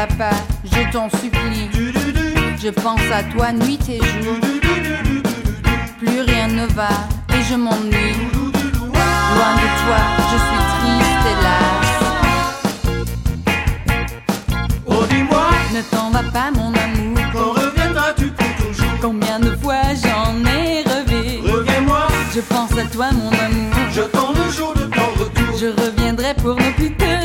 pas, je t'en supplie. Je pense à toi nuit et jour. Plus rien ne va et je m'ennuie. Loin de toi, je suis triste hélas. Oh dis-moi, ne t'en va pas mon amour. quand reviendras-tu pour toujours? Combien de fois j'en ai rêvé. Reviens-moi, je pense à toi mon amour. j'attends le jour de ton retour. Je reviendrai pour ne plus te